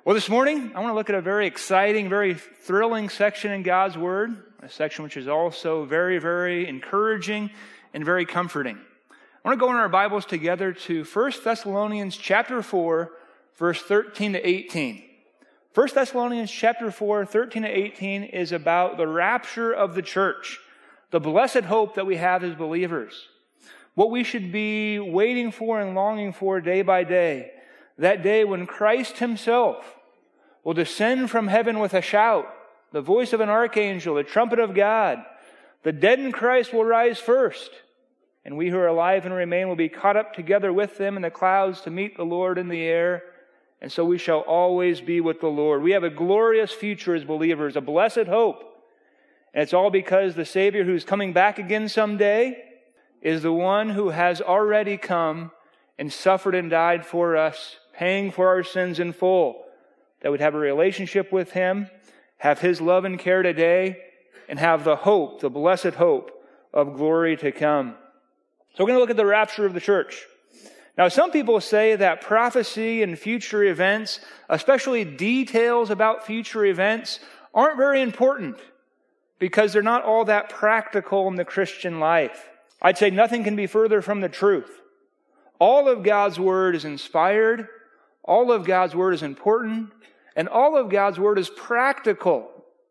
Well, this morning, I want to look at a very exciting, very thrilling section in God's Word, a section which is also very, very encouraging and very comforting. I want to go in our Bibles together to 1 Thessalonians chapter 4, verse 13 to 18. 1 Thessalonians chapter 4, 13 to 18 is about the rapture of the church, the blessed hope that we have as believers, what we should be waiting for and longing for day by day, that day when Christ himself will descend from heaven with a shout, the voice of an archangel, the trumpet of God. The dead in Christ will rise first, and we who are alive and remain will be caught up together with them in the clouds to meet the Lord in the air, and so we shall always be with the Lord. We have a glorious future as believers, a blessed hope, and it's all because the Savior who's coming back again someday is the one who has already come and suffered and died for us, paying for our sins in full, that we'd have a relationship with him, have his love and care today, and have the hope, the blessed hope of glory to come. So we're going to look at the rapture of the church. Now, some people say that prophecy and future events, especially details about future events, aren't very important because they're not all that practical in the Christian life. I'd say nothing can be further from the truth. All of God's Word is inspired, all of God's Word is important, and all of God's Word is practical.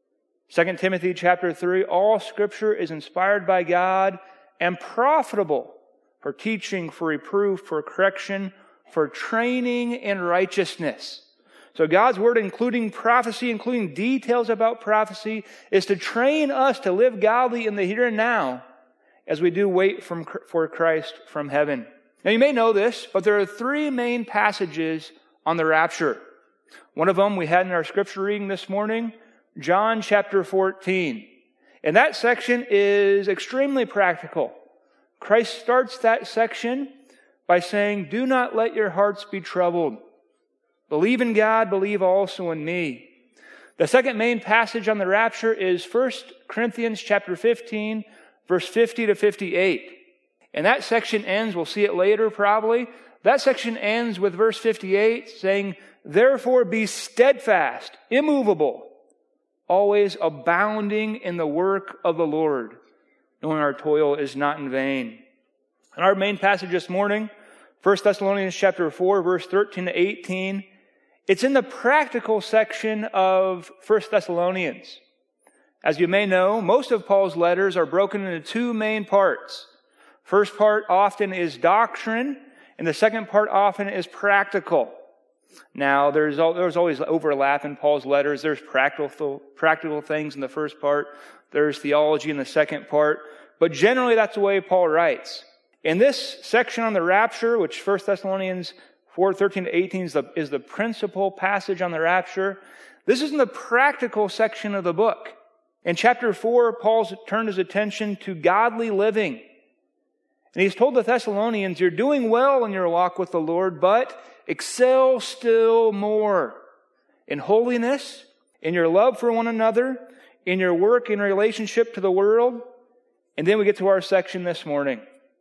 2 Timothy chapter 3, all Scripture is inspired by God and profitable for teaching, for reproof, for correction, for training in righteousness. So God's Word, including prophecy, including details about prophecy, is to train us to live godly in the here and now as we do wait for Christ from heaven. Now you may know this, but there are three main passages on the rapture. One of them we had in our scripture reading this morning, John chapter 14. And that section is extremely practical. Christ starts that section by saying, "Do not let your hearts be troubled. Believe in God, believe also in me." The second main passage on the rapture is 1 Corinthians chapter 15, verse 50 to 58. And that section ends, we'll see it later probably, that section ends with verse 58 saying, "Therefore be steadfast, immovable, always abounding in the work of the Lord, knowing our toil is not in vain." And our main passage this morning, 1 Thessalonians chapter 4, verse 13 to 18, it's in the practical section of 1 Thessalonians. As you may know, most of Paul's letters are broken into two main parts. First part often is doctrine, and the second part often is practical. Now, there's always overlap in Paul's letters. There's practical things in the first part. There's theology in the second part. But generally, that's the way Paul writes. In this section on the rapture, which 1 Thessalonians 4, 13 to 18 is the principal passage on the rapture, this is in the practical section of the book. In chapter 4, Paul's turned his attention to godly living. And he's told the Thessalonians, you're doing well in your walk with the Lord, but excel still more in holiness, in your love for one another, in your work in relationship to the world. And then we get to our section this morning.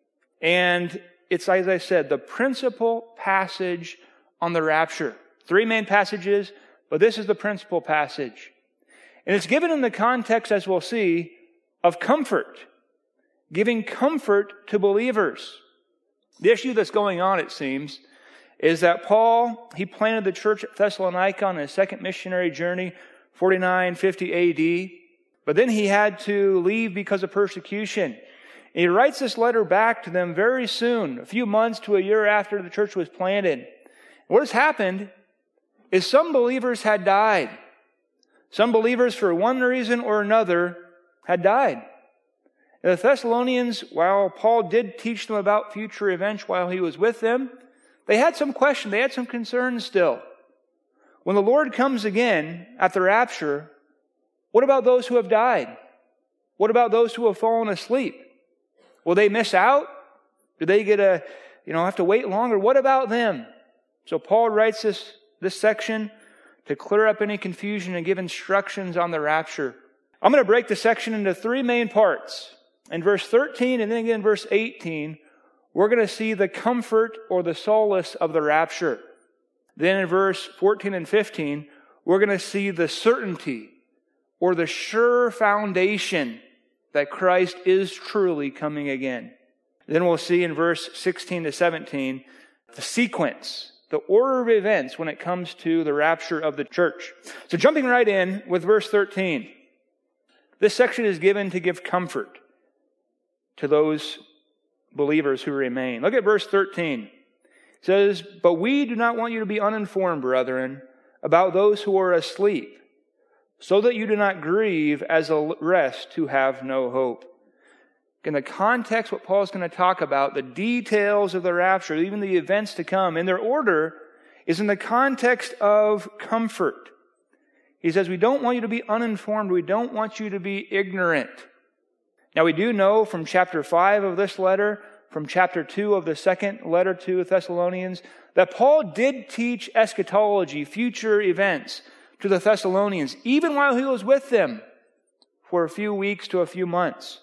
And it's, as I said, the principal passage on the rapture. Three main passages, but this is the principal passage. And it's given in the context, as we'll see, of comfort. Giving comfort to believers. The issue that's going on, it seems, is that Paul, he planted the church at Thessalonica on his second missionary journey, 49, 50 AD. But then he had to leave because of persecution. And he writes this letter back to them very soon, a few months to a year after the church was planted. What has happened is some believers had died. Some believers, for one reason or another, had died. And the Thessalonians, while Paul did teach them about future events while he was with them, they had some questions, they had some concerns still. When the Lord comes again at the rapture, what about those who have died? What about those who have fallen asleep? Will they miss out? Do they have to wait longer? What about them? So Paul writes this section to clear up any confusion and give instructions on the rapture. I'm going to break the section into three main parts. In verse 13 and then again in verse 18, we're going to see the comfort or the solace of the rapture. Then in verse 14 and 15, we're going to see the certainty or the sure foundation that Christ is truly coming again. Then we'll see in verse 16 to 17 the sequence, the order of events when it comes to the rapture of the church. So jumping right in with verse 13. This section is given to give comfort to those believers who remain. Look at verse 13. It says, "But we do not want you to be uninformed, brethren, about those who are asleep, so that you do not grieve as the rest who have no hope." In the context, what Paul's going to talk about, the details of the rapture, even the events to come, in their order, is in the context of comfort. He says, we don't want you to be uninformed. We don't want you to be ignorant. Now, we do know from chapter 5 of this letter, from chapter 2 of the second letter to the Thessalonians, that Paul did teach eschatology, future events, to the Thessalonians, even while he was with them for a few weeks to a few months.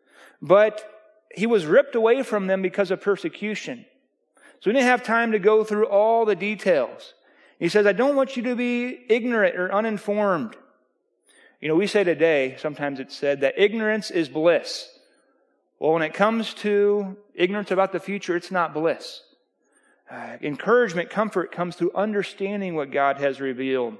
But he was ripped away from them because of persecution. So he didn't have time to go through all the details. He says, I don't want you to be ignorant or uninformed. You know, we say today, sometimes it's said, that ignorance is bliss. Well, when it comes to ignorance about the future, it's not bliss. Encouragement, comfort comes through understanding what God has revealed.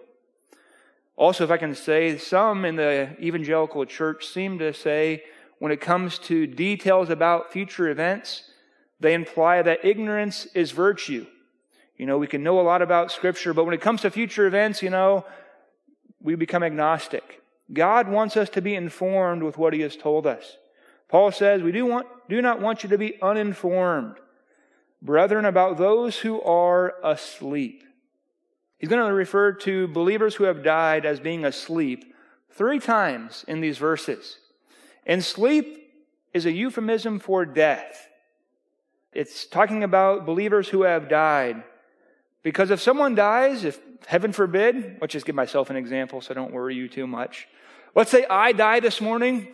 Also, if I can say, some in the evangelical church seem to say, when it comes to details about future events, they imply that ignorance is virtue. You know, we can know a lot about Scripture, but when it comes to future events, you know, we become agnostic. God wants us to be informed with what He has told us. Paul says, we do not want you to be uninformed, brethren, about those who are asleep. He's going to refer to believers who have died as being asleep 3 times in these verses. And sleep is a euphemism for death. It's talking about believers who have died. Because if someone dies, if heaven forbid, let's just give myself an example so don't worry you too much. Let's say I die this morning.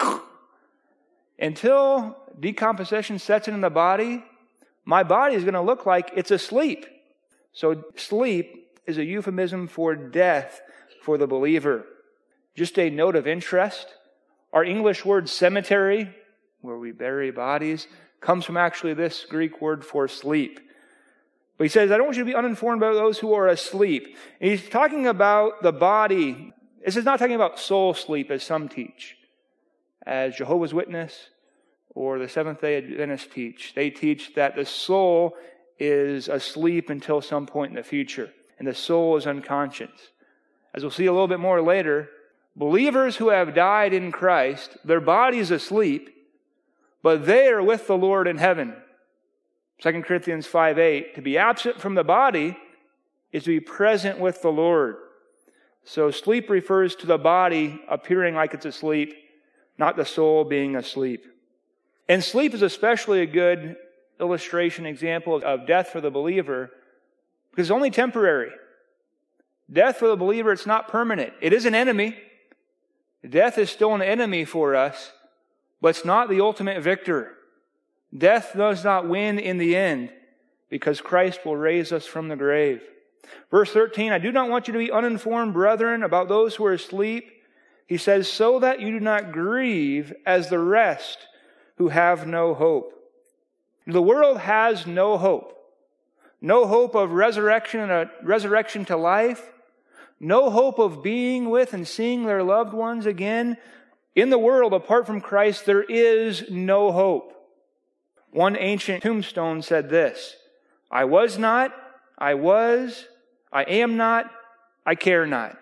Until decomposition sets in the body, my body is going to look like it's asleep. So sleep is a euphemism for death for the believer. Just a note of interest. Our English word cemetery, where we bury bodies, comes from actually this Greek word for sleep. But he says, I don't want you to be uninformed about those who are asleep. And he's talking about the body. This is not talking about soul sleep as some teach. As Jehovah's Witness or the Seventh-day Adventists teach. They teach that the soul is asleep until some point in the future. And the soul is unconscious. As we'll see a little bit more later, believers who have died in Christ, their body is asleep, but they are with the Lord in heaven. 2 Corinthians 5:8, to be absent from the body is to be present with the Lord. So sleep refers to the body appearing like it's asleep, not the soul being asleep. And sleep is especially a good illustration, example of death for the believer, because it's only temporary. Death for the believer, it's not permanent. It is an enemy. Death is still an enemy for us, but it's not the ultimate victor. Death does not win in the end, because Christ will raise us from the grave. Verse 13, I do not want you to be uninformed, brethren, about those who are asleep. He says, so that you do not grieve as the rest who have no hope. The world has no hope. No hope of resurrection and a resurrection to life. No hope of being with and seeing their loved ones again. In the world, apart from Christ, there is no hope. One ancient tombstone said this, I was not, I was, I am not, I care not.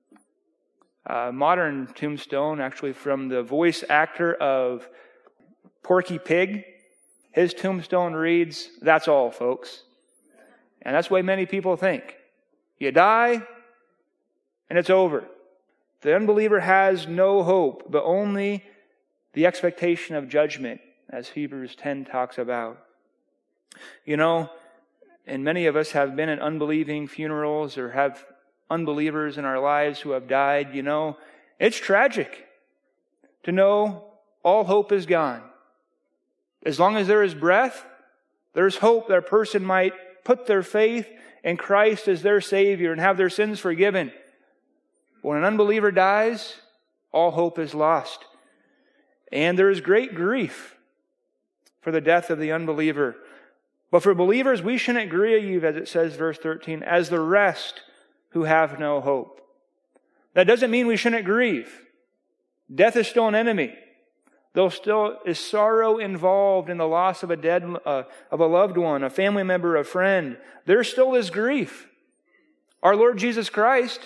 A modern tombstone, actually from the voice actor of Porky Pig, his tombstone reads, that's all, folks. And that's the way many people think. You die, and it's over. The unbeliever has no hope, but only the expectation of judgment, as Hebrews 10 talks about. You know, and many of us have been at unbelieving funerals or have unbelievers in our lives who have died. You know, it's tragic to know all hope is gone. As long as there is breath, there's hope that a person might put their faith in Christ as their Savior and have their sins forgiven. When an unbeliever dies, all hope is lost. And there is great grief for the death of the unbeliever. But for believers, we shouldn't grieve, as it says, verse 13, as the rest who have no hope. That doesn't mean we shouldn't grieve. Death is still an enemy. There still is sorrow involved in the loss of a loved one, a family member, a friend. There still is grief. Our Lord Jesus Christ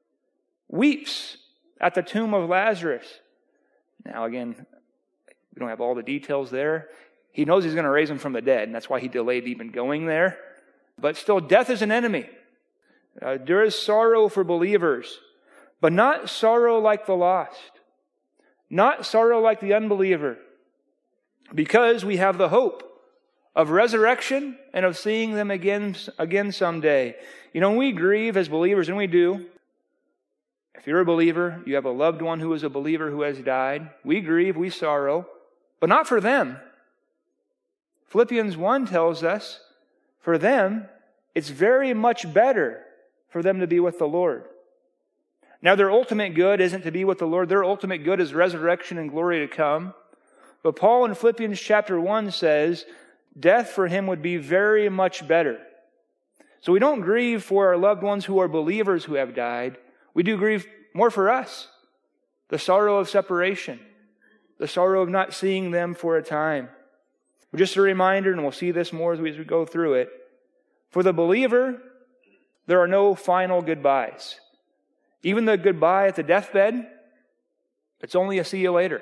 weeps at the tomb of Lazarus. Now again, we don't have all the details there. He knows He's going to raise him from the dead, and that's why He delayed even going there. But still, death is an enemy. There is sorrow for believers, but not sorrow like the lost. Not sorrow like the unbeliever, because we have the hope of resurrection and of seeing them again someday. You know, when we grieve as believers, and we do, if you're a believer, you have a loved one who is a believer who has died, we grieve, we sorrow, but not for them. Philippians 1 tells us, for them, it's very much better for them to be with the Lord. Now, their ultimate good isn't to be with the Lord. Their ultimate good is resurrection and glory to come. But Paul in Philippians chapter 1 says, death for him would be very much better. So we don't grieve for our loved ones who are believers who have died. We do grieve more for us. The sorrow of separation. The sorrow of not seeing them for a time. But just a reminder, and we'll see this more as we go through it. For the believer, there are no final goodbyes. Even the goodbye at the deathbed, it's only a see you later.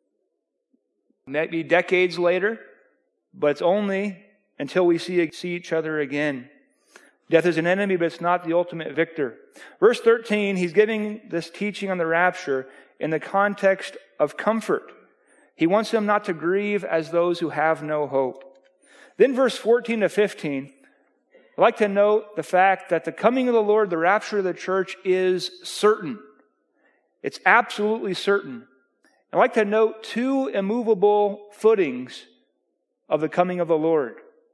Maybe decades later, but it's only until we see each other again. Death is an enemy, but it's not the ultimate victor. Verse 13, he's giving this teaching on the rapture in the context of comfort. He wants them not to grieve as those who have no hope. Then verse 14 to 15, I'd like to note the fact that the coming of the Lord, the rapture of the church, is certain. It's absolutely certain. I'd like to note two immovable footings of the coming of the Lord.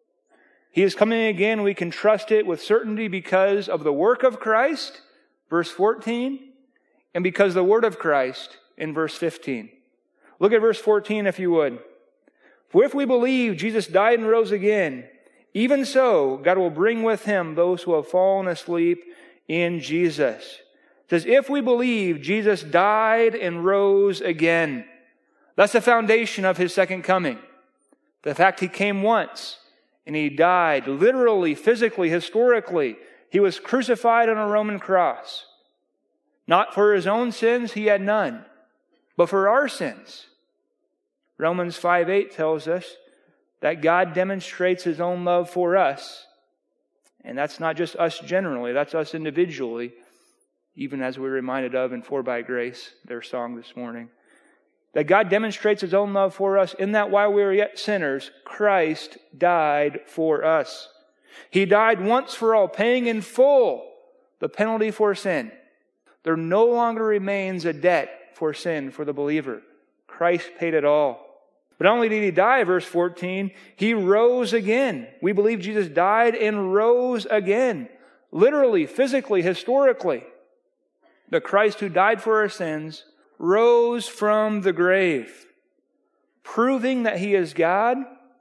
He is coming again. We can trust it with certainty because of the work of Christ, verse 14, and because the word of Christ in verse 15. Look at verse 14 if you would. For if we believe Jesus died and rose again, even so, God will bring with Him those who have fallen asleep in Jesus. It says, if we believe Jesus died and rose again, that's the foundation of His second coming. The fact He came once and He died, literally, physically, historically. He was crucified on a Roman cross. Not for His own sins, He had none, but for our sins. Romans 5:8 tells us that God demonstrates His own love for us. And that's not just us generally, that's us individually, even as we're reminded of in For by Grace, their song this morning. That God demonstrates His own love for us in that while we were yet sinners, Christ died for us. He died once for all, paying in full the penalty for sin. There no longer remains a debt for sin for the believer. Christ paid it all. But not only did He die, verse 14, He rose again. We believe Jesus died and rose again. Literally, physically, historically. The Christ who died for our sins rose from the grave, proving that He is God,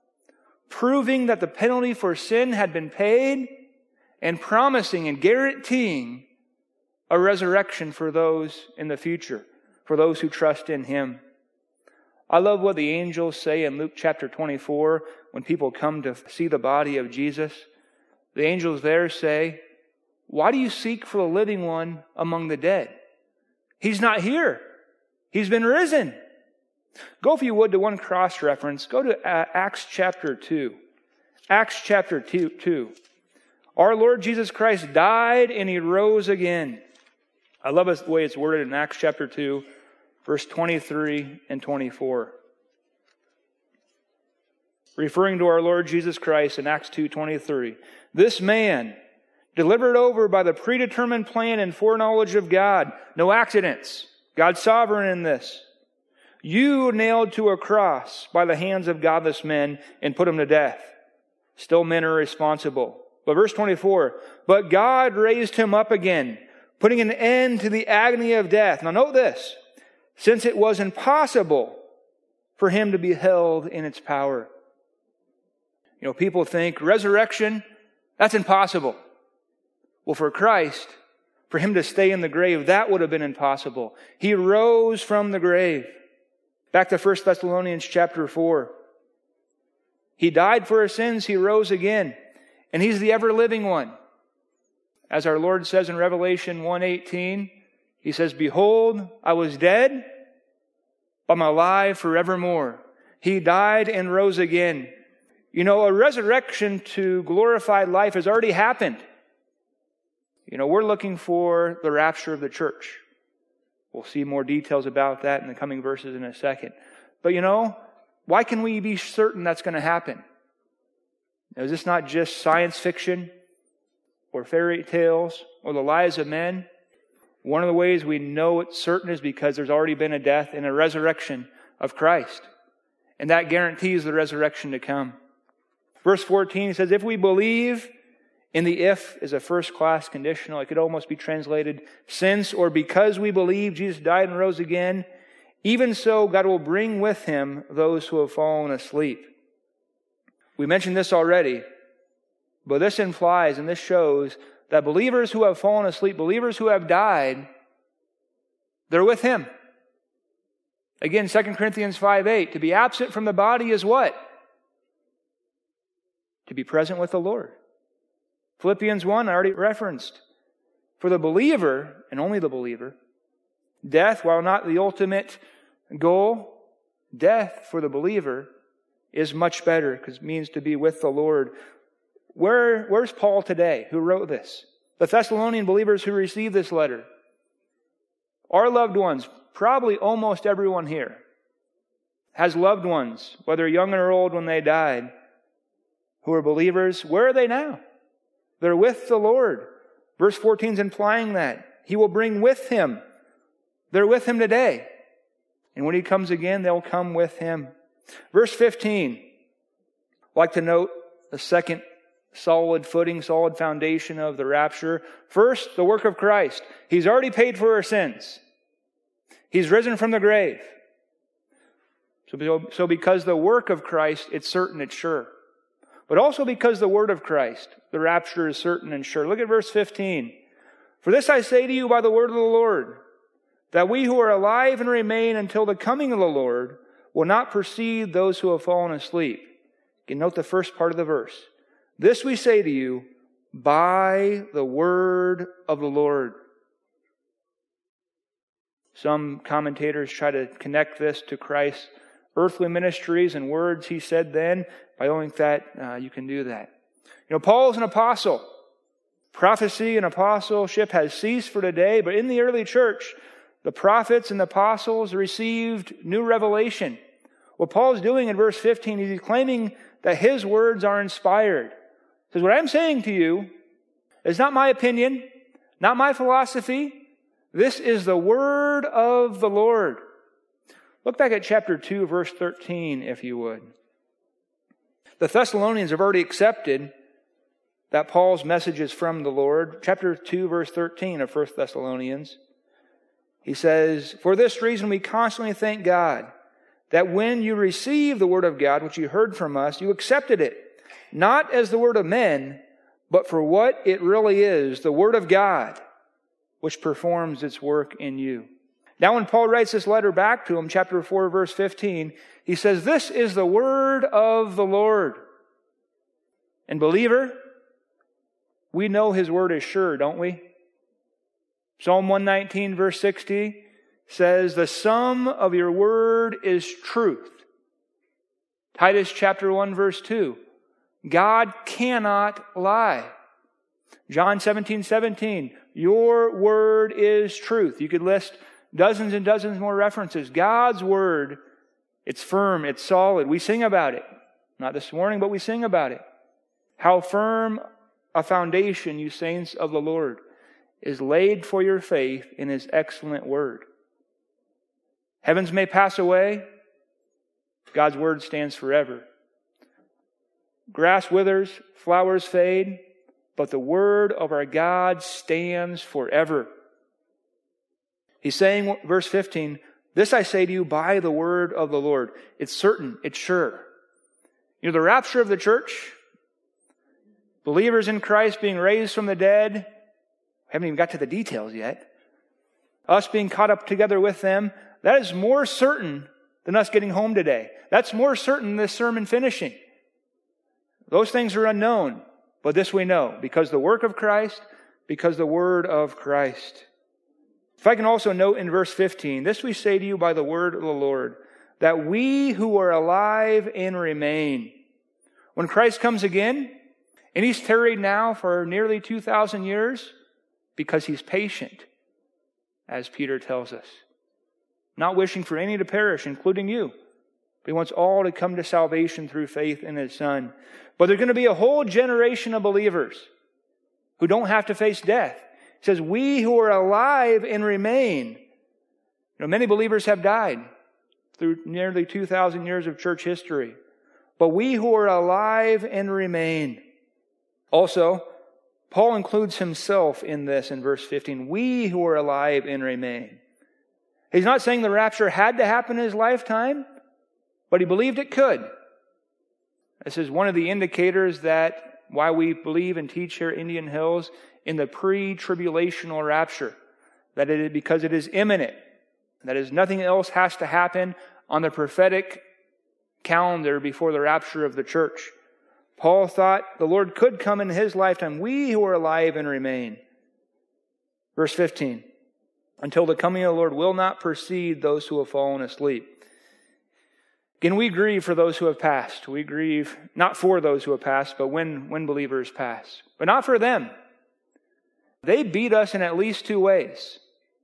proving that the penalty for sin had been paid, and promising and guaranteeing a resurrection for those in the future, for those who trust in Him. I love what the angels say in Luke chapter 24 when people come to see the body of Jesus. The angels there say, why do you seek for the living one among the dead? He's not here. He's been risen. Go, if you would, to one cross-reference. Go to Acts chapter 2. Acts chapter 2. Our Lord Jesus Christ died and He rose again. I love the way it's worded in Acts chapter 2. Verse 23 and 24. Referring to our Lord Jesus Christ in Acts 2:23. This man, delivered over by the predetermined plan and foreknowledge of God, no accidents, God's sovereign in this. You nailed to a cross by the hands of godless men and put Him to death. Still men are responsible. But verse 24, but God raised him up again, putting an end to the agony of death. Now note this, since it was impossible for him to be held in its power. You know, people think resurrection, that's impossible. Well, for Christ, for him to stay in the grave, that would have been impossible. He rose from the grave. Back to 1 Thessalonians chapter 4. He died for our sins, he rose again. And he's the ever-living one. As our Lord says in Revelation 1:18, he says, behold, I was dead, but I'm alive forevermore. He died and rose again. You know, a resurrection to glorified life has already happened. You know, we're looking for the rapture of the church. We'll see more details about that in the coming verses in a second. But you know, why can we be certain that's going to happen? Is this not just science fiction or fairy tales or the lies of men? One of the ways we know it's certain is because there's already been a death and a resurrection of Christ. And that guarantees the resurrection to come. Verse 14 says, if we believe, in the if is a first-class conditional. It could almost be translated, since or because we believe Jesus died and rose again, even so God will bring with him those who have fallen asleep. We mentioned this already, but this implies and this shows that believers who have fallen asleep, believers who have died, they're with him. Again, 2 Corinthians 5:8, to be absent from the body is what? To be present with the Lord. Philippians 1, I already referenced. For the believer, and only the believer, death, while not the ultimate goal, death for the believer is much better because it means to be with the Lord. Where's Paul today who wrote this? The Thessalonian believers who received this letter. Our loved ones, probably almost everyone here, has loved ones, whether young or old when they died, who are believers. Where are they now? They're with the Lord. Verse 14 is implying that. He will bring with him. They're with him today. And when he comes again, they'll come with him. Verse 15. I'd like to note the second solid footing, solid foundation of the rapture. First, the work of Christ. He's already paid for our sins. He's risen from the grave. So because the work of Christ, it's certain, it's sure. But also because the word of Christ, the rapture is certain and sure. Look at verse 15. For this I say to you by the word of the Lord, that we who are alive and remain until the coming of the Lord will not precede those who have fallen asleep. You can note the first part of the verse. This we say to you by the word of the Lord. Some commentators try to connect this to Christ's earthly ministries and words he said then. I don't think that you can do that. You know, Paul is an apostle. Prophecy and apostleship has ceased for today, but in the early church, the prophets and the apostles received new revelation. What Paul's doing in verse 15 is he's claiming that his words are inspired. He says, what I'm saying to you is not my opinion, not my philosophy. This is the word of the Lord. Look back at chapter 2, verse 13, if you would. The Thessalonians have already accepted that Paul's message is from the Lord. Chapter 2, verse 13 of 1 Thessalonians. He says, for this reason we constantly thank God that when you received the word of God, which you heard from us, you accepted it, not as the word of men, but for what it really is, the word of God, which performs its work in you. Now when Paul writes this letter back to him, chapter 4, verse 15, he says, this is the word of the Lord. And believer, we know his word is sure, don't we? Psalm 119, verse 60 says, the sum of your word is truth. Titus chapter 1, verse 2, God cannot lie. John 17:17, your word is truth. You could list dozens and dozens more references. God's word, it's firm, it's solid. We sing about it. Not this morning, but we sing about it. How firm a foundation, you saints of the Lord, is laid for your faith in his excellent word. Heavens may pass away. God's word stands forever. Grass withers, flowers fade, but the word of our God stands forever. He's saying, verse 15, this I say to you by the word of the Lord. It's certain, it's sure. You know, the rapture of the church, believers in Christ being raised from the dead, haven't even got to the details yet. Us being caught up together with them, that is more certain than us getting home today. That's more certain than this sermon finishing. Those things are unknown, but this we know, because the work of Christ, because the word of Christ. If I can also note in verse 15, this we say to you by the word of the Lord, that we who are alive and remain. When Christ comes again, and He's tarried now for nearly 2,000 years, because He's patient, as Peter tells us. Not wishing for any to perish, including you. But He wants all to come to salvation through faith in His Son. But there's going to be a whole generation of believers who don't have to face death. It says, we who are alive and remain. You know, many believers have died through nearly 2,000 years of church history. But we who are alive and remain. Also, Paul includes himself in this in verse 15. We who are alive and remain. He's not saying the rapture had to happen in his lifetime, but he believed it could. This is one of the indicators that why we believe and teach here at Indian Hills in the pre-tribulational rapture. Because it is imminent. That is, nothing else has to happen on the prophetic calendar before the rapture of the church. Paul thought the Lord could come in his lifetime. We who are alive and remain. Verse 15. Until the coming of the Lord will not precede those who have fallen asleep. Again, we grieve for those who have passed. We grieve not for those who have passed, but when believers pass. But not for them. They beat us in at least two ways.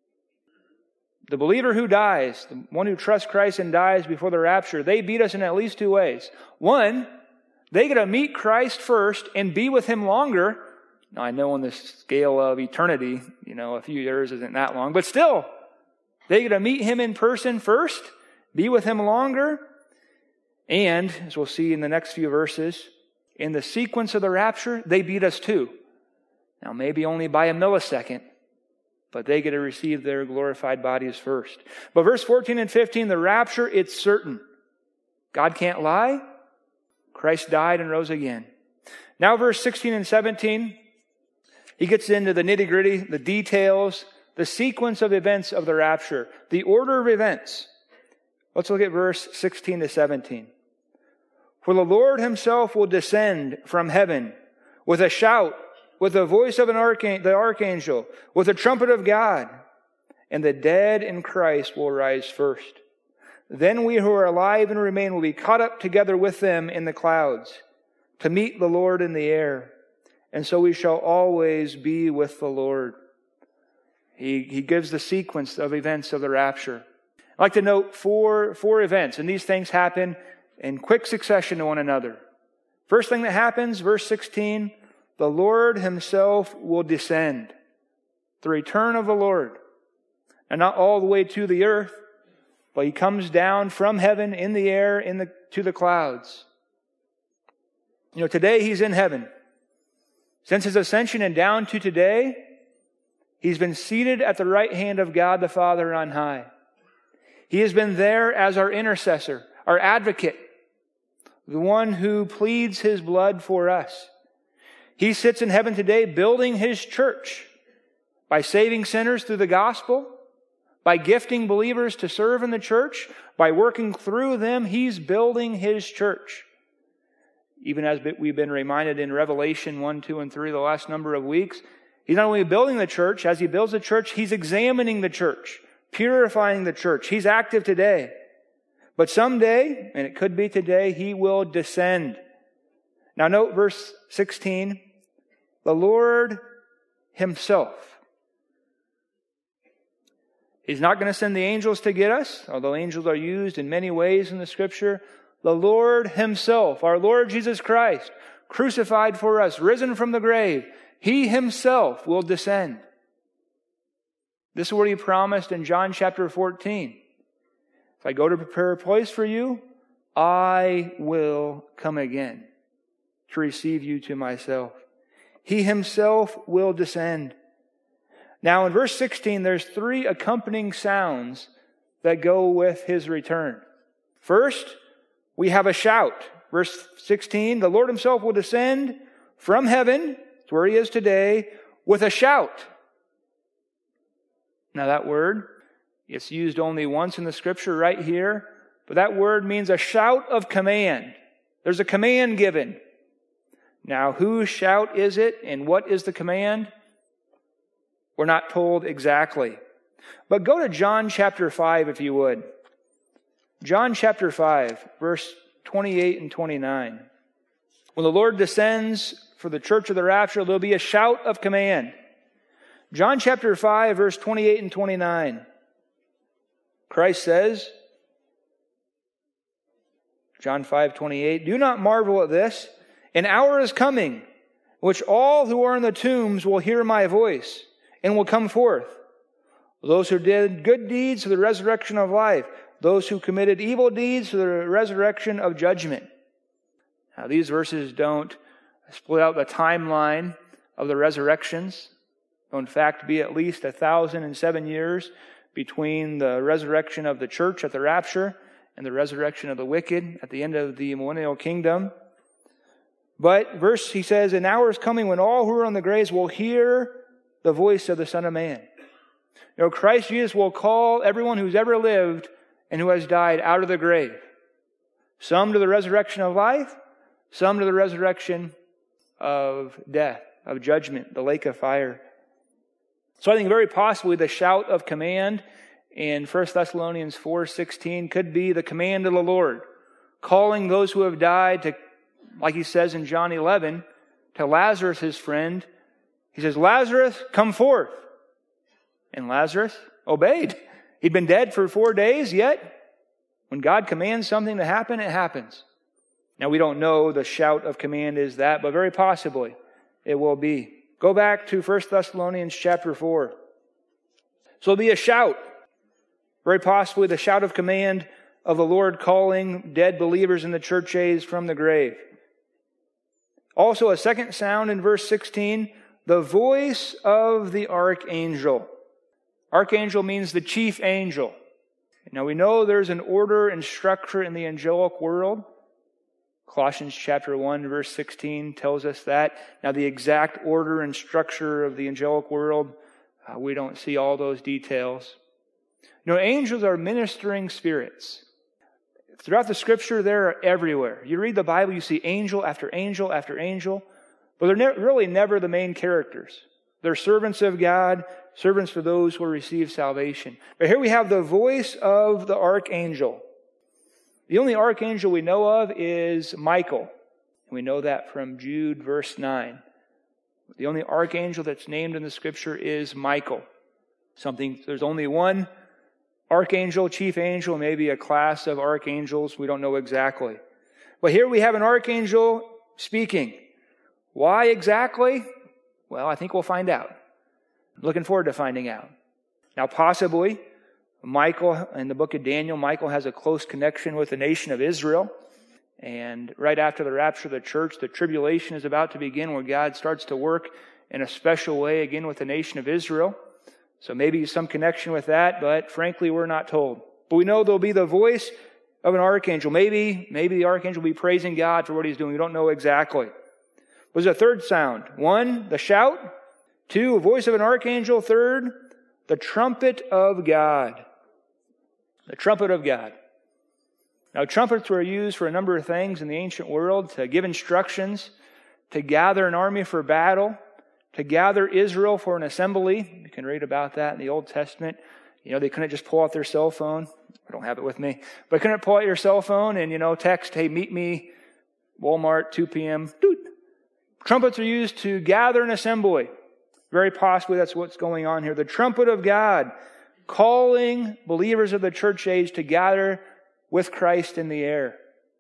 The believer who dies, the one who trusts Christ and dies before the rapture, they beat us in at least two ways. One, they get to meet Christ first and be with Him longer. Now, I know on the scale of eternity, a few years isn't that long, but still, they get to meet Him in person first, be with Him longer, and, as we'll see in the next few verses, in the sequence of the rapture, they beat us too. Now, maybe only by a millisecond, but they get to receive their glorified bodies first. But verse 14 and 15, the rapture, it's certain. God can't lie. Christ died and rose again. Now verse 16 and 17, he gets into the nitty-gritty, the details, the sequence of events of the rapture, the order of events. Let's look at verse 16 to 17. For the Lord Himself will descend from heaven with a shout, with the voice of the archangel, with the trumpet of God, and the dead in Christ will rise first. Then we who are alive and remain will be caught up together with them in the clouds to meet the Lord in the air. And so we shall always be with the Lord. He gives the sequence of events of the rapture. I'd like to note four events, and these things happen in quick succession to one another. First thing that happens, verse 16, the Lord Himself will descend. The return of the Lord. And not all the way to the earth, but He comes down from heaven in the air to the clouds. Today He's in heaven. Since His ascension and down to today, He's been seated at the right hand of God the Father on high. He has been there as our intercessor, our advocate, the one who pleads His blood for us. He sits in heaven today building His church by saving sinners through the gospel, by gifting believers to serve in the church, by working through them. He's building His church. Even as we've been reminded in Revelation 1, 2, and 3 the last number of weeks, He's not only building the church, as He builds the church, He's examining the church, purifying the church. He's active today. But someday, and it could be today, He will descend. Now note verse 16, the Lord Himself. He's not going to send the angels to get us, although angels are used in many ways in the Scripture. The Lord Himself, our Lord Jesus Christ, crucified for us, risen from the grave, He Himself will descend. This is what He promised in John chapter 14. If I go to prepare a place for you, I will come again to receive you to myself. He himself will descend. Now in verse 16, there's 3 accompanying sounds that go with his return. First, we have a shout. Verse 16, the Lord himself will descend from heaven, to where he is today, with a shout. Now that word, it's used only once in the scripture right here, but that word means a shout of command. There's a command given. Now, whose shout is it and what is the command? We're not told exactly. But go to John chapter 5 if you would. John chapter 5, verse 28 and 29. When the Lord descends for the church of the rapture, there'll be a shout of command. John chapter 5, verse 28 and 29. Christ says, John 5:28, do not marvel at this. An hour is coming, in which all who are in the tombs will hear my voice and will come forth. Those who did good deeds to the resurrection of life. Those who committed evil deeds to the resurrection of judgment. Now these verses don't split out the timeline of the resurrections. There'll in fact be at least 1,007 years between the resurrection of the church at the rapture and the resurrection of the wicked at the end of the millennial kingdom. But he says, an hour is coming when all who are on the graves will hear the voice of the Son of Man. You know, Christ Jesus will call everyone who's ever lived and who has died out of the grave. Some to the resurrection of life, some to the resurrection of death, of judgment, the lake of fire. So I think very possibly the shout of command in 1 Thessalonians 4:16 could be the command of the Lord, calling those who have died to, like he says in John 11, to Lazarus, his friend. He says, Lazarus, come forth. And Lazarus obeyed. He'd been dead for 4 days, yet when God commands something to happen, it happens. Now we don't know the shout of command is that, but very possibly it will be. Go back to 1 Thessalonians chapter 4. So it'll be a shout. Very possibly the shout of command of the Lord calling dead believers in the church age from the grave. Also a second sound in verse 16, the voice of the archangel. Archangel means the chief angel. Now we know there's an order and structure in the angelic world. Colossians chapter 1 verse 16 tells us that. Now the exact order and structure of the angelic world, we don't see all those details. You know, angels are ministering spirits. Throughout the scripture, they're everywhere. You read the Bible, you see angel after angel after angel, but they're really never the main characters. They're servants of God, servants for those who receive salvation. But here we have the voice of the archangel. The only archangel we know of is Michael. And we know that from Jude verse 9. The only archangel that's named in the scripture is Michael. There's only one archangel, chief angel, maybe a class of archangels. We don't know exactly. But here we have an archangel speaking. Why exactly? Well, I think we'll find out. I'm looking forward to finding out. Now, possibly, Michael, in the book of Daniel, Michael has a close connection with the nation of Israel. And right after the rapture of the church, the tribulation is about to begin where God starts to work in a special way again with the nation of Israel. So maybe some connection with that, but frankly, we're not told. But we know there'll be the voice of an archangel. Maybe the archangel will be praising God for what he's doing. We don't know exactly. There's a third sound. 1, the shout. 2, a voice of an archangel. 3, the trumpet of God. The trumpet of God. Now, trumpets were used for a number of things in the ancient world, to give instructions, to gather an army for battle, to gather Israel for an assembly. You can read about that in the Old Testament. You know, they couldn't just pull out their cell phone. I don't have it with me. But couldn't pull out your cell phone and, text, hey, meet me, Walmart, 2 p.m. Doot. Trumpets are used to gather an assembly. Very possibly that's what's going on here. The trumpet of God, calling believers of the church age to gather with Christ in the air.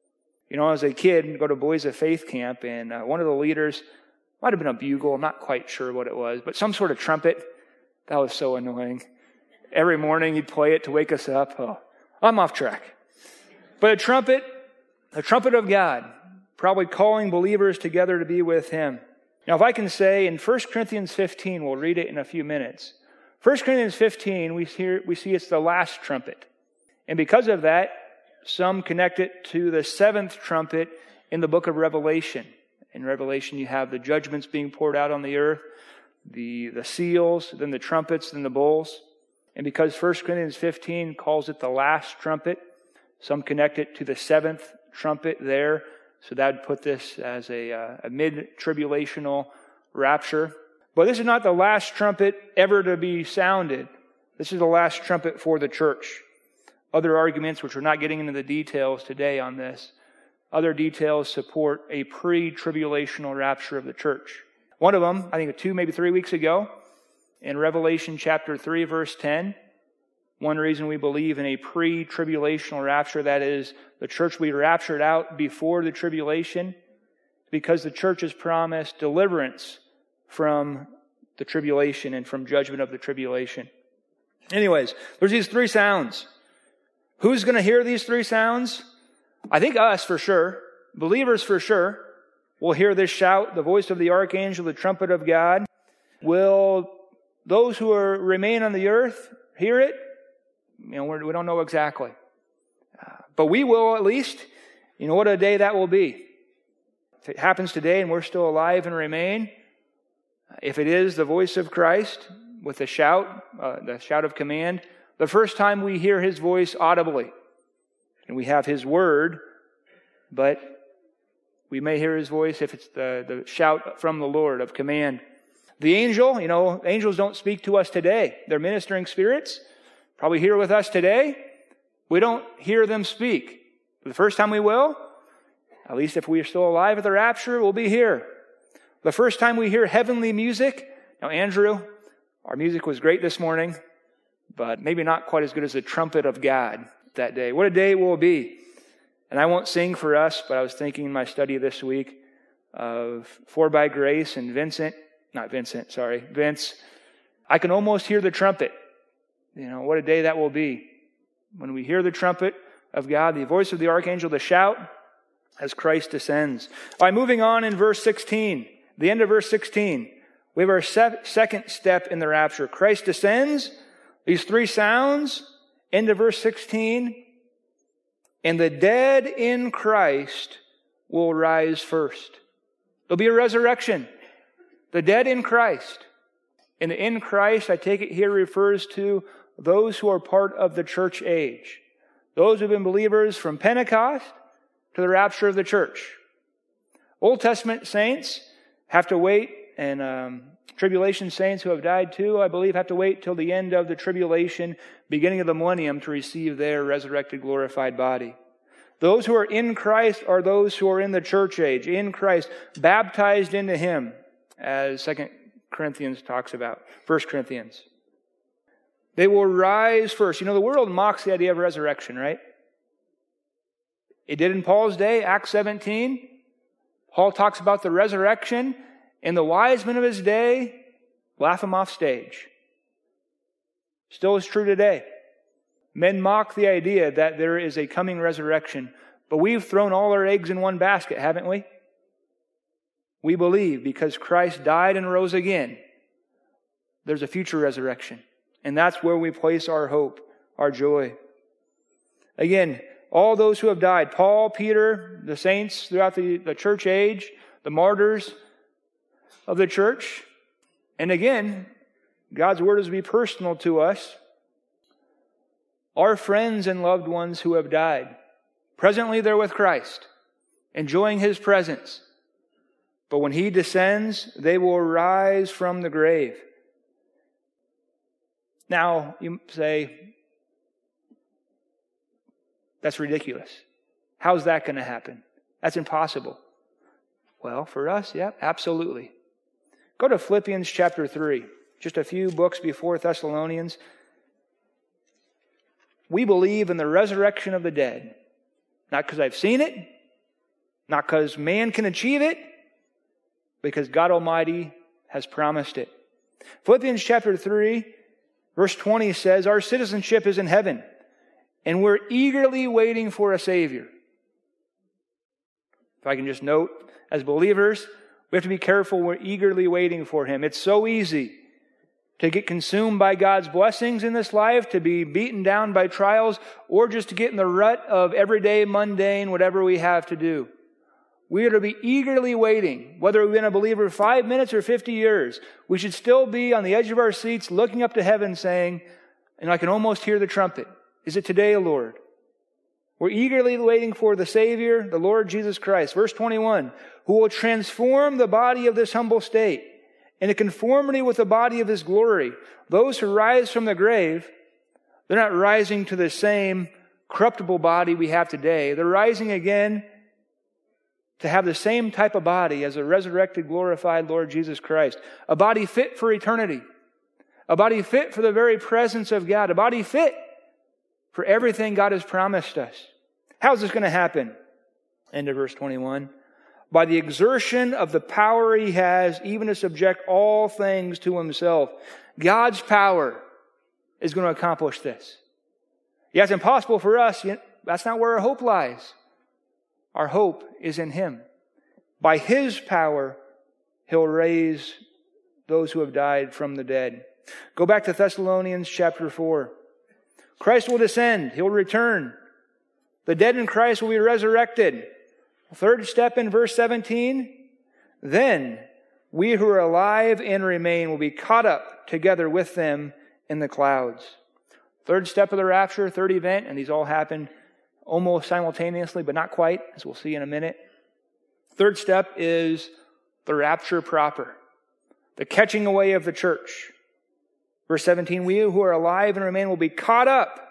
As a kid, I'd go to Boys of Faith camp, and one of the leaders, might have been a bugle, I'm not quite sure what it was, but some sort of trumpet. That was so annoying. Every morning he'd play it to wake us up. Oh, I'm off track. But the trumpet of God, probably calling believers together to be with Him. Now, if I can say in 1 Corinthians 15, we'll read it in a few minutes. 1 Corinthians 15, we see it's the last trumpet. And because of that, some connect it to the seventh trumpet in the book of Revelation. In Revelation, you have the judgments being poured out on the earth, the seals, then the trumpets, then the bowls. And because 1 Corinthians 15 calls it the last trumpet, some connect it to the seventh trumpet there. So that would put this as a mid-tribulational rapture. But this is not the last trumpet ever to be sounded. This is the last trumpet for the church. Other arguments, which we're not getting into the details today on this, other details support a pre-tribulational rapture of the church. One of them, I think 2, maybe 3 weeks ago, in Revelation chapter 3, verse 10, one reason we believe in a pre-tribulational rapture, that is, the church will be raptured out before the tribulation, because the church has promised deliverance from the tribulation and from judgment of the tribulation. Anyways, there's these 3 sounds. Who's going to hear these 3 sounds? I think us for sure. Believers for sure will hear this shout, the voice of the archangel, the trumpet of God. Will those who remain on the earth hear it? We don't know exactly. But we will at least. You know what a day that will be. If it happens today and we're still alive and remain, if it is the voice of Christ with the shout of command, the first time we hear His voice audibly, and we have His word, but we may hear His voice if it's the shout from the Lord of command. The angel, angels don't speak to us today. They're ministering spirits, probably here with us today. We don't hear them speak. The first time we will, at least if we are still alive at the rapture, we'll be here. The first time we hear heavenly music, now Andrew, our music was great this morning, but maybe not quite as good as the trumpet of God that day. What a day it will be. And I won't sing for us, but I was thinking in my study this week of For by Grace and Vince. I can almost hear the trumpet. What a day that will be. When we hear the trumpet of God, the voice of the archangel, the shout, as Christ descends. All right, moving on in verse 16. The end of verse 16. We have our second step in the rapture. Christ descends. These 3 sounds. End of verse 16. And the dead in Christ will rise first. There'll be a resurrection. The dead in Christ. And the in Christ, I take it here, refers to those who are part of the church age. Those who have been believers from Pentecost to the rapture of the church. Old Testament saints have to wait, and tribulation saints who have died too, I believe, have to wait till the end of the tribulation, beginning of the millennium, to receive their resurrected, glorified body. Those who are in Christ are those who are in the church age, in Christ, baptized into Him, as 2 Corinthians talks about, 1 Corinthians. They will rise first. The world mocks the idea of resurrection, right? It did in Paul's day, Acts 17. Paul talks about the resurrection, and the wise men of his day laugh him off stage. Still is true today. Men mock the idea that there is a coming resurrection, but we've thrown all our eggs in one basket, haven't we? We believe because Christ died and rose again, there's a future resurrection. And that's where we place our hope, our joy. Again, all those who have died, Paul, Peter, the saints throughout the church age, the martyrs of the church. And again, God's word is to be personal to us. Our friends and loved ones who have died. Presently they're with Christ, enjoying His presence. But when He descends, they will rise from the grave. Now, you say, that's ridiculous. How's that going to happen? That's impossible. Well, for us, yeah, absolutely. Go to Philippians chapter 3, just a few books before Thessalonians. We believe in the resurrection of the dead. Not because I've seen it, not because man can achieve it, because God Almighty has promised it. Philippians chapter 3, verse 20 says, our citizenship is in heaven, and we're eagerly waiting for a Savior. If I can just note, as believers, We have to be careful. We're eagerly waiting for Him. It's so easy to get consumed by God's blessings in this life, to be beaten down by trials, or just to get in the rut of everyday, mundane, whatever we have to do. We are to be eagerly waiting, whether we've been a believer 5 minutes or 50 years. We should still be on the edge of our seats, looking up to heaven, saying, and I can almost hear the trumpet, "Is it today, Lord?" We're eagerly waiting for the Savior, the Lord Jesus Christ. Verse 21, who will transform the body of this humble state into conformity with the body of His glory. Those who rise from the grave, they're not rising to the same corruptible body we have today. They're rising again to have the same type of body as a resurrected, glorified Lord Jesus Christ. A body fit for eternity. A body fit for the very presence of God. A body fit for everything God has promised us. How's this going to happen? End of verse 21. By the exertion of the power He has, even to subject all things to Himself. God's power is going to accomplish this. Yeah, it's impossible for us. That's not where our hope lies. Our hope is in Him. By His power, He'll raise those who have died from the dead. Go back to Thessalonians chapter 4. Christ will descend. He'll return. The dead in Christ will be resurrected. Third step in verse 17. Then we who are alive and remain will be caught up together with them in the clouds. Third step of the rapture, third event, and these all happen almost simultaneously, but not quite, as we'll see in a minute. Third step is the rapture proper, the catching away of the church. Verse 17, we who are alive and remain will be caught up.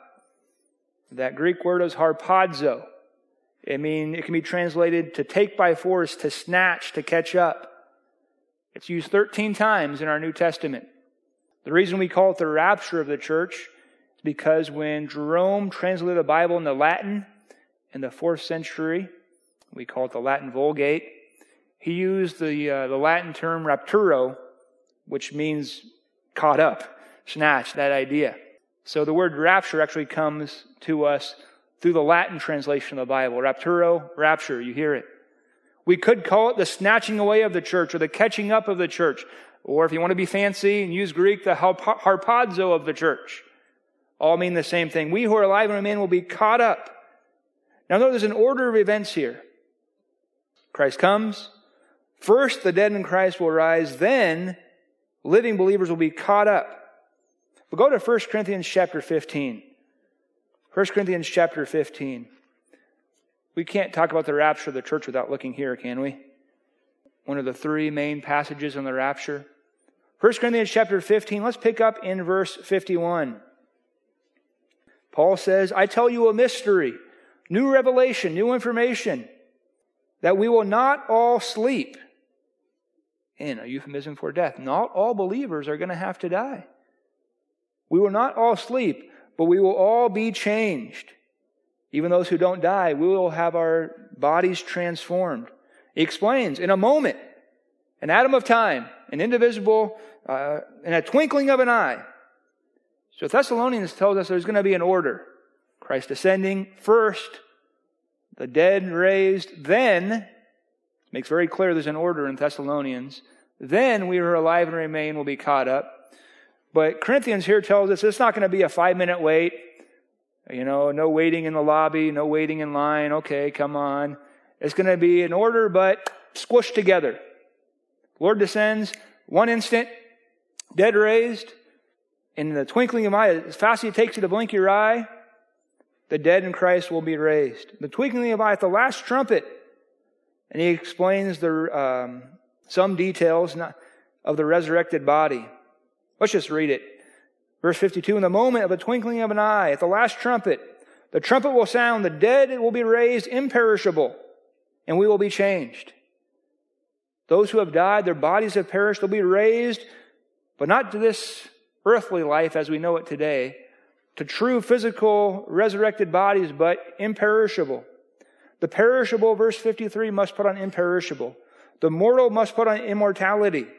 That Greek word is harpazo. It can be translated to take by force, to snatch, to catch up. It's used 13 times in our New Testament. The reason we call it the rapture of the church is because when Jerome translated the Bible into Latin in the 4th century, we call it the Latin Vulgate, he used the Latin term rapturo, which means caught up, snatched, that idea. So the word rapture actually comes to us through the Latin translation of the Bible. Rapturo, rapture, you hear it. We could call it the snatching away of the church or the catching up of the church. Or if you want to be fancy and use Greek, the harpazo of the church. All mean the same thing. We who are alive and remain will be caught up. Now note there's an order of events here. Christ comes. First, the dead in Christ will rise. Then, living believers will be caught up. We'll go to 1 Corinthians chapter 15. 1 Corinthians chapter 15. We can't talk about the rapture of the church without looking here, can we? One of the three main passages on the rapture. 1 Corinthians chapter 15, let's pick up in verse 51. Paul says, I tell you a mystery, new revelation, new information, that we will not all sleep. In a euphemism for death. Not all believers are going to have to die. We will not all sleep, but we will all be changed. Even those who don't die, we will have our bodies transformed. He explains, in a moment, an atom of time, an indivisible, in a twinkling of an eye. So Thessalonians tells us there's going to be an order. Christ ascending first, the dead raised, then, makes very clear there's an order in Thessalonians, then we who are alive and remain will be caught up. But Corinthians here tells us it's not going to be a 5-minute wait. No waiting in the lobby, no waiting in line. Okay, come on. It's going to be an order, but squished together. Lord descends, one instant, dead raised. In the twinkling of an eye, as fast as it takes you to blink your eye, the dead in Christ will be raised. The twinkling of an eye at the last trumpet. And he explains some details of the resurrected body. Let's just read it. Verse 52, in the moment of the twinkling of an eye, at the last trumpet, the trumpet will sound, the dead will be raised imperishable, and we will be changed. Those who have died, their bodies have perished, they'll be raised, but not to this earthly life as we know it today, to true physical resurrected bodies, but imperishable. The perishable, verse 53, must put on imperishable. The mortal must put on immortality.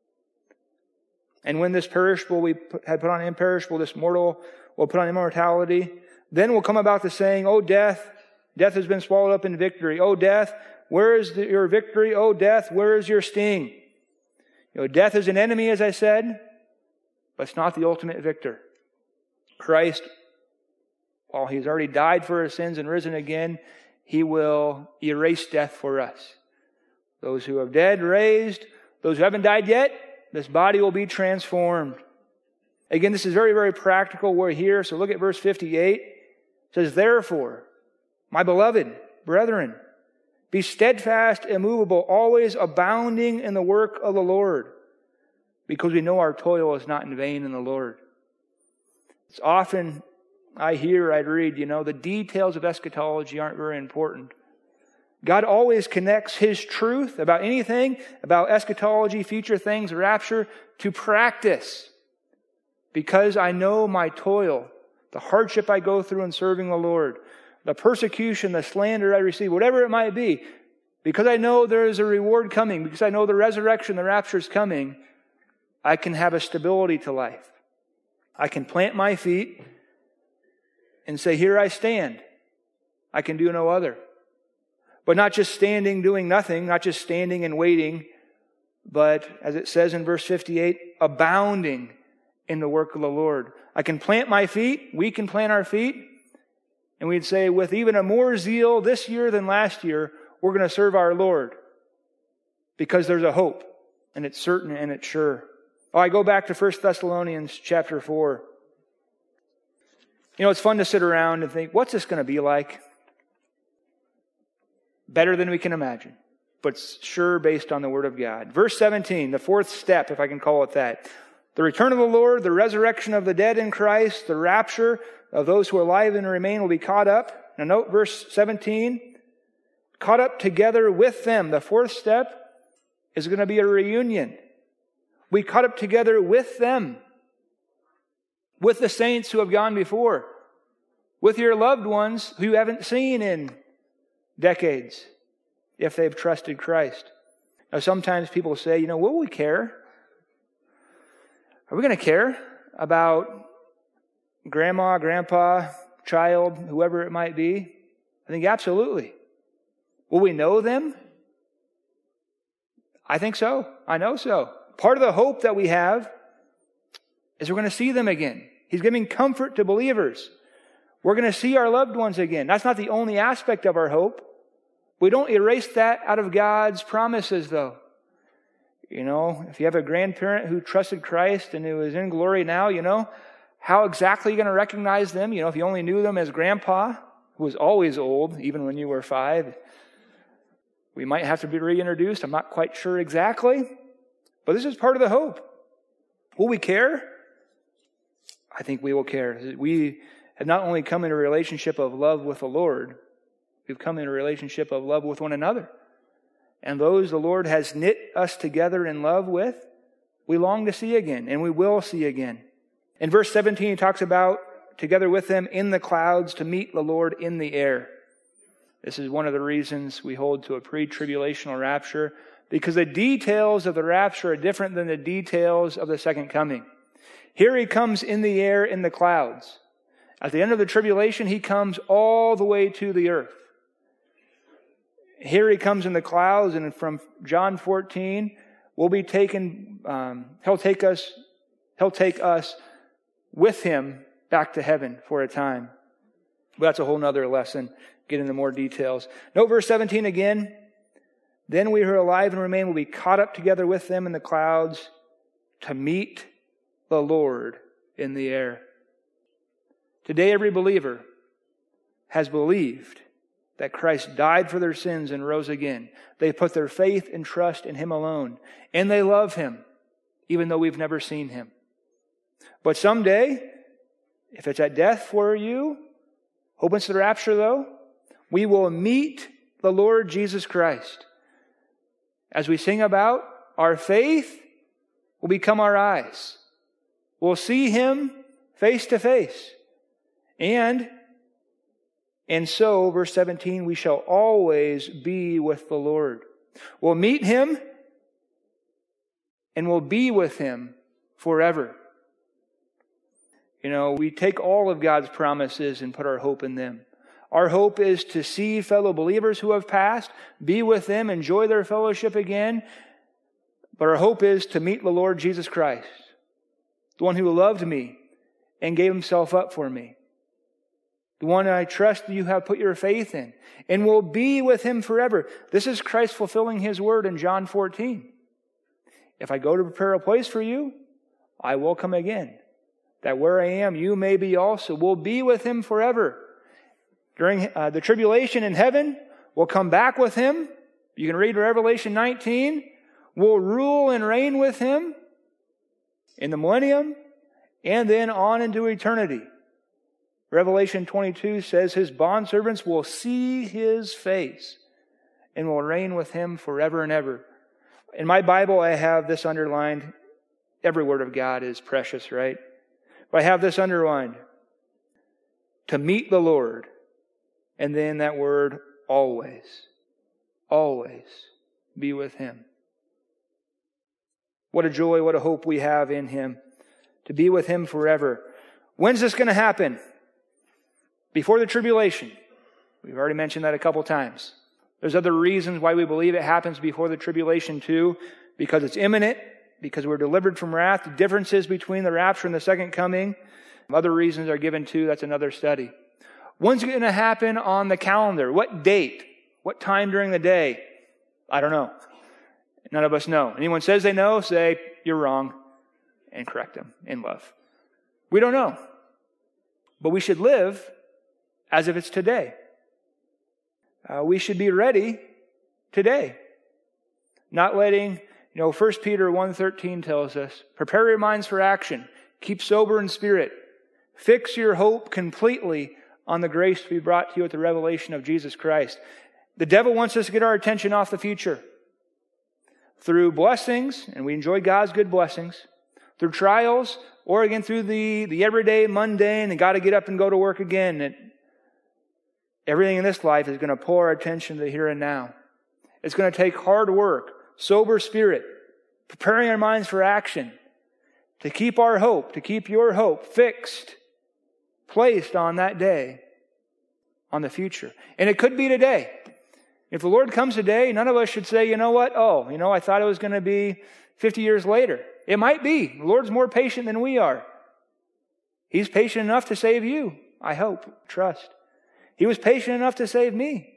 And when this perishable had put on imperishable, this mortal will put on immortality. Then will come about the saying, O death, death has been swallowed up in victory. O death, Where is your victory, O death? Where is your sting? Death is an enemy, as I said, but it's not the ultimate victor. Christ, while He's already died for our sins and risen again, He will erase death for us. Those who have dead raised, those who haven't died yet, this body will be transformed. Again, this is very, very practical. We're here. So look at verse 58. It says, therefore, my beloved brethren, be steadfast, immovable, always abounding in the work of the Lord, because we know our toil is not in vain in the Lord. It's often I read, the details of eschatology aren't very important. God always connects His truth about anything, about eschatology, future things, rapture, to practice. Because I know my toil, the hardship I go through in serving the Lord, the persecution, the slander I receive, whatever it might be, because I know there is a reward coming, because I know the resurrection, the rapture is coming, I can have a stability to life. I can plant my feet and say, here I stand. I can do no other. But not just standing doing nothing, not just standing and waiting, but as it says in verse 58, abounding in the work of the Lord. I can plant my feet, we can plant our feet, and we'd say with even a more zeal this year than last year, we're going to serve our Lord. Because there's a hope, and it's certain and it's sure. I go back to 1 Thessalonians chapter 4. It's fun to sit around and think, what's this going to be like? Better than we can imagine, but sure based on the Word of God. Verse 17, the fourth step, if I can call it that. The return of the Lord, the resurrection of the dead in Christ, the rapture of those who are alive and remain will be caught up. Now note verse 17, caught up together with them. The fourth step is going to be a reunion. We caught up together with them, with the saints who have gone before, with your loved ones who you haven't seen in decades, if they've trusted Christ. Now, sometimes people say, will we care? Are we going to care about grandma, grandpa, child, whoever it might be? I think absolutely. Will we know them? I think so. I know so. Part of the hope that we have is we're going to see them again. He's giving comfort to believers. We're going to see our loved ones again. That's not the only aspect of our hope. We don't erase that out of God's promises, though. If you have a grandparent who trusted Christ and who is in glory now, how exactly are you going to recognize them? If you only knew them as grandpa, who was always old, even when you were 5, we might have to be reintroduced. I'm not quite sure exactly. But this is part of the hope. Will we care? I think we will care. We have not only come in a relationship of love with the Lord, we've come in a relationship of love with one another. And those the Lord has knit us together in love with, we long to see again, and we will see again. In verse 17, he talks about together with them in the clouds to meet the Lord in the air. This is one of the reasons we hold to a pre-tribulational rapture, because the details of the rapture are different than the details of the second coming. Here he comes in the air in the clouds. At the end of the tribulation, he comes all the way to the earth. Here he comes in the clouds, and from John 14, we'll be taken, he'll take us with him back to heaven for a time. But that's a whole nother lesson. Get into more details. Note verse 17 again. Then we who are alive and remain will be caught up together with them in the clouds to meet the Lord in the air. Today every believer has believed that Christ died for their sins and rose again. They put their faith and trust in Him alone. And they love Him, even though we've never seen Him. But someday, if it's at death for you, hope it's the rapture though, we will meet the Lord Jesus Christ. As we sing about, our faith will become our eyes. We'll see Him face to face. And so, verse 17, we shall always be with the Lord. We'll meet Him and we'll be with Him forever. We take all of God's promises and put our hope in them. Our hope is to see fellow believers who have passed, be with them, enjoy their fellowship again. But our hope is to meet the Lord Jesus Christ, the one who loved me and gave himself up for me, the one I trust you have put your faith in, and will be with him forever. This is Christ fulfilling his word in John 14. If I go to prepare a place for you, I will come again, that where I am, you may be also. We'll be with him forever. During the tribulation in heaven, we'll come back with him. You can read Revelation 19. We'll rule and reign with him in the millennium and then on into eternity. Revelation 22 says his bondservants will see his face and will reign with him forever and ever. In my Bible, I have this underlined. Every word of God is precious, right? But I have this underlined. To meet the Lord. And then that word, always. Always be with him. What a joy, what a hope we have in him. To be with him forever. When's this going to happen? Before the tribulation. We've already mentioned that a couple times. There's other reasons why we believe it happens before the tribulation too. Because it's imminent. Because we're delivered from wrath. The differences between the rapture and the second coming. Other reasons are given too. That's another study. When's it going to happen on the calendar? What date? What time during the day? I don't know. None of us know. Anyone says they know, say, you're wrong. And correct them in love. We don't know. But we should live as if it's today. We should be ready today. Not letting, 1 Peter 1:13 tells us, prepare your minds for action. Keep sober in spirit. Fix your hope completely on the grace to be brought to you at the revelation of Jesus Christ. The devil wants us to get our attention off the future. Through blessings, and we enjoy God's good blessings, through trials, or again through the everyday mundane, and got to get up and go to work again. Everything in this life is going to pull our attention to the here and now. It's going to take hard work, sober spirit, preparing our minds for action, to keep our hope, to keep your hope fixed, placed on that day, on the future. And it could be today. If the Lord comes today, none of us should say, you know what? I thought it was going to be 50 years later. It might be. The Lord's more patient than we are. He's patient enough to save you, I hope, trust. He was patient enough to save me.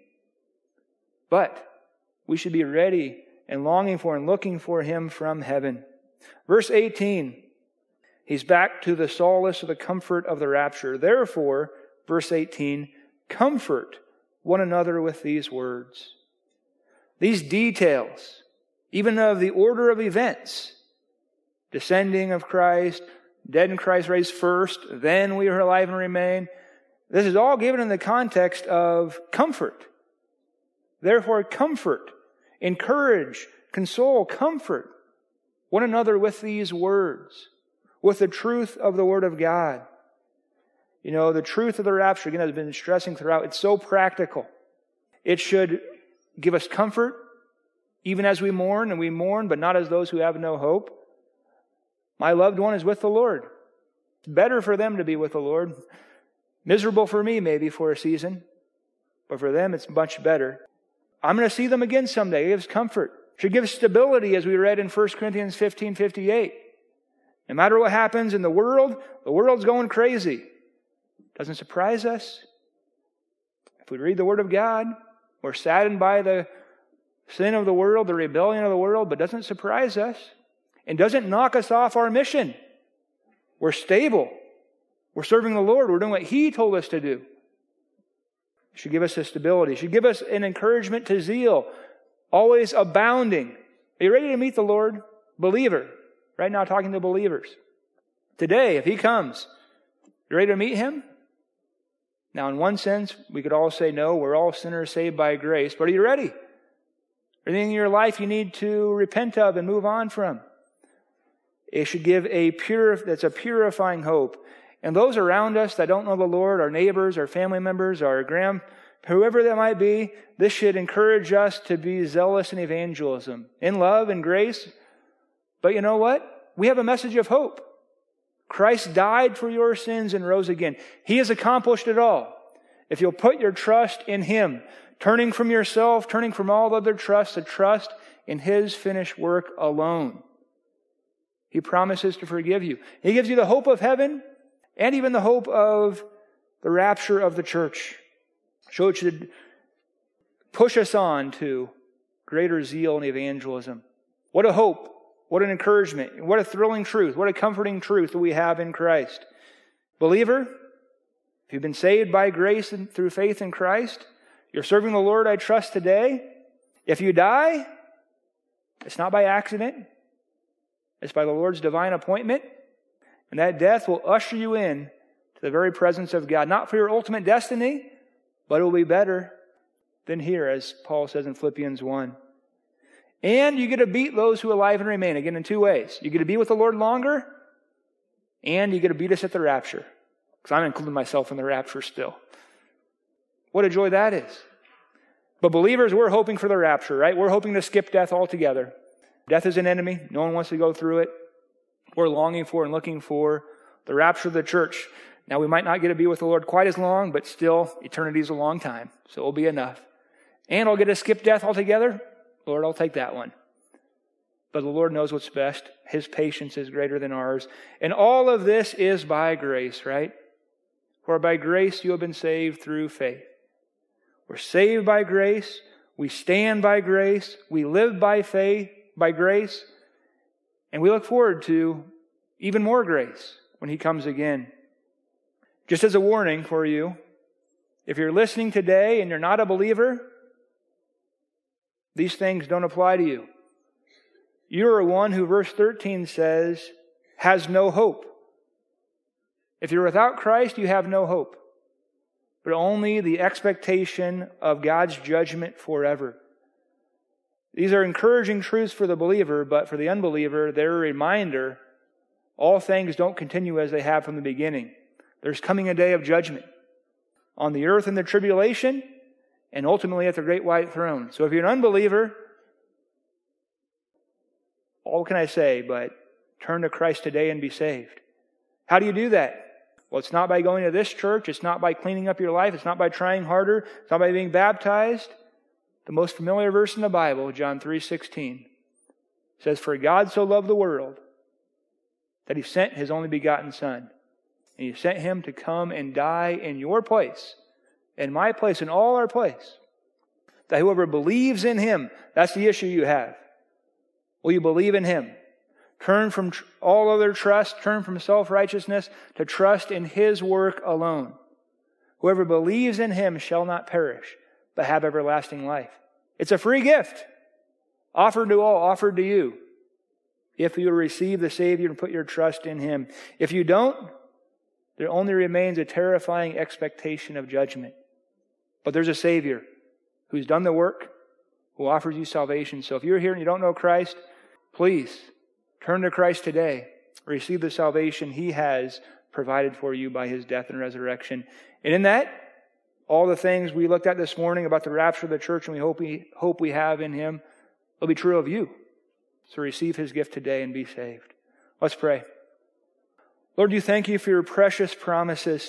But we should be ready and longing for and looking for him from heaven. Verse 18. He's back to the solace of the comfort of the rapture. Therefore, verse 18, comfort one another with these words. These details, even of the order of events, descending of Christ, dead in Christ raised first, then we are alive and remain. This is all given in the context of comfort. Therefore, comfort, encourage, console, comfort one another with these words. With the truth of the Word of God. The truth of the rapture, again, I've been stressing throughout, it's so practical. It should give us comfort, even as we mourn, and we mourn, but not as those who have no hope. My loved one is with the Lord. It's better for them to be with the Lord. Miserable for me, maybe, for a season, but for them, it's much better. I'm going to see them again someday. It gives comfort. It should give stability, as we read in 1 Corinthians 15:58. No matter what happens in the world's going crazy. Doesn't surprise us. If we read the Word of God, we're saddened by the sin of the world, the rebellion of the world, but doesn't surprise us. And doesn't knock us off our mission. We're stable. We're serving the Lord. We're doing what He told us to do. It should give us a stability. It should give us an encouragement to zeal. Always abounding. Are you ready to meet the Lord? Believer. Right now, talking to believers. Today, if He comes, you ready to meet Him? Now, in one sense, we could all say, no, we're all sinners saved by grace. But are you ready? Anything in your life you need to repent of and move on from? It should give that's a purifying hope. And those around us that don't know the Lord, our neighbors, our family members, whoever that might be, this should encourage us to be zealous in evangelism, in love and grace. But you know what? We have a message of hope. Christ died for your sins and rose again. He has accomplished it all. If you'll put your trust in Him, turning from yourself, turning from all other trust to trust in His finished work alone. He promises to forgive you. He gives you the hope of heaven and even the hope of the rapture of the church. So it should push us on to greater zeal in evangelism. What a hope. What an encouragement. What a thrilling truth. What a comforting truth that we have in Christ. Believer, if you've been saved by grace and through faith in Christ, you're serving the Lord, I trust, today. If you die, it's not by accident. It's by the Lord's divine appointment. And that death will usher you in to the very presence of God. Not for your ultimate destiny, but it will be better than here, as Paul says in Philippians 1. And you get to beat those who are alive and remain, again, in two ways. You get to be with the Lord longer, and you get to beat us at the rapture. Because I'm including myself in the rapture still. What a joy that is. But believers, we're hoping for the rapture, right? We're hoping to skip death altogether. Death is an enemy. No one wants to go through it. We're longing for and looking for the rapture of the church. Now, we might not get to be with the Lord quite as long, but still, eternity is a long time. So it'll be enough. And I'll get to skip death altogether. Lord, I'll take that one. But the Lord knows what's best. His patience is greater than ours. And all of this is by grace, right? For by grace you have been saved through faith. We're saved by grace. We stand by grace. We live by faith, by grace. And we look forward to even more grace when He comes again. Just as a warning for you, if you're listening today and you're not a believer, these things don't apply to you. You are one who, verse 13 says, has no hope. If you're without Christ, you have no hope, but only the expectation of God's judgment forever. These are encouraging truths for the believer, but for the unbeliever, they're a reminder all things don't continue as they have from the beginning. There's coming a day of judgment on the earth in the tribulation, and ultimately at the great white throne. So if you're an unbeliever, all can I say but turn to Christ today and be saved. How do you do that? Well, it's not by going to this church. It's not by cleaning up your life. It's not by trying harder. It's not by being baptized. The most familiar verse in the Bible, John 3:16, says, "For God so loved the world that He sent His only begotten Son. And He sent Him to come and die in your place, in my place, in all our place. That whoever believes in Him," that's the issue you have. Will you believe in Him? Turn from all other trust, turn from self-righteousness to trust in His work alone. Whoever believes in Him shall not perish, but have everlasting life. It's a free gift, offered to all, offered to you, if you receive the Savior and put your trust in Him. If you don't, there only remains a terrifying expectation of judgment. But there's a Savior who's done the work, who offers you salvation. So if you're here and you don't know Christ, please turn to Christ today. Receive the salvation He has provided for you by His death and resurrection. And in that, all the things we looked at this morning about the rapture of the church and we hope we have in Him will be true of you. So receive His gift today and be saved. Let's pray. Lord, you thank You for Your precious promises.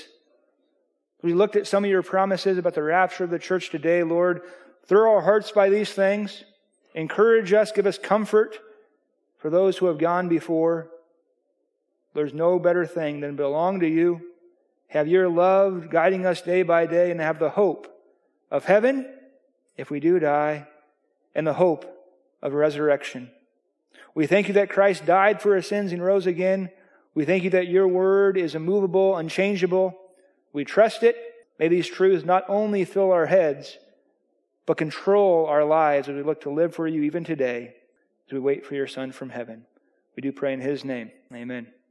We looked at some of Your promises about the rapture of the church today. Lord, thrill our hearts by these things. Encourage us, give us comfort for those who have gone before. There's no better thing than belong to You, have Your love guiding us day by day, and have the hope of heaven if we do die, and the hope of resurrection. We thank You that Christ died for our sins and rose again. We thank You that Your word is immovable, unchangeable. We trust it. May these truths not only fill our heads, but control our lives as we look to live for You even today, as we wait for Your Son from heaven. We do pray in His name. Amen.